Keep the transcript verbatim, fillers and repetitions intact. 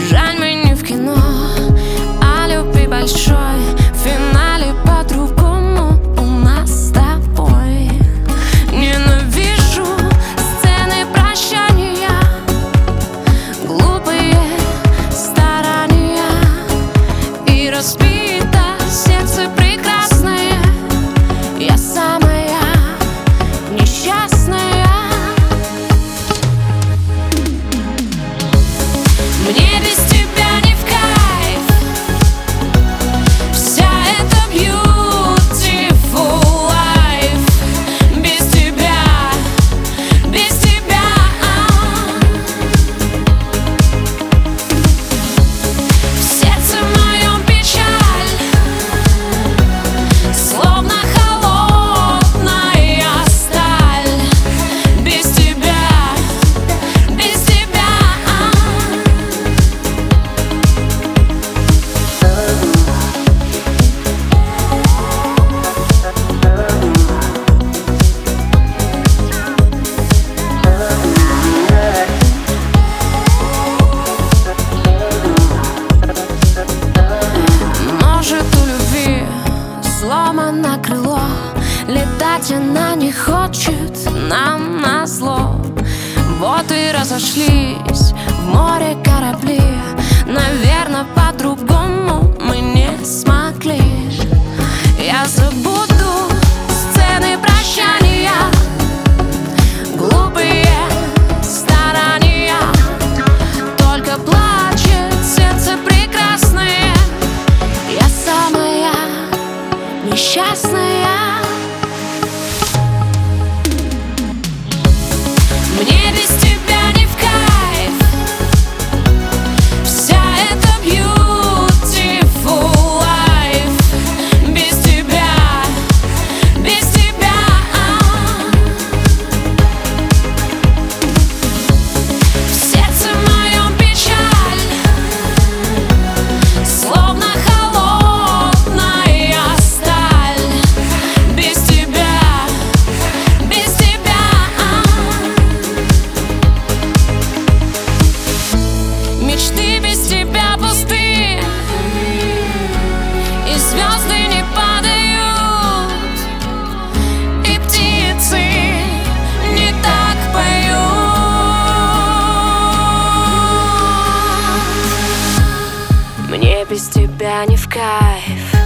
Жаль, мы не в кино о любви большой. В финале по-другому у нас с тобой. Ненавижу сцены прощания, глупые старания и разбито сердце прекрасное. Я самая несчастная. Мне без тебя не в кайф. Вся эта beautiful life. Без тебя, без тебя. В сердце моем печаль, словно холодная сталь. Без тебя, без тебя. Может, у любви сломано крыло, летать она не хочет нам назло. Вот и разошлись в море корабли. Наверно, по-другому мы не смогли. Я забуду сцены прощания, глупые старания. Только плачет сердце прекрасное. Я самая несчастная. Мне без тебя не в кайф. Вся эта beautiful life. Без тебя, без тебя. В сердце моем печаль, словно холодная сталь. Без тебя, без тебя. Мечты без тебя пусты, и звезды не падают, и птицы не так поют. Мне без тебя не в кайф.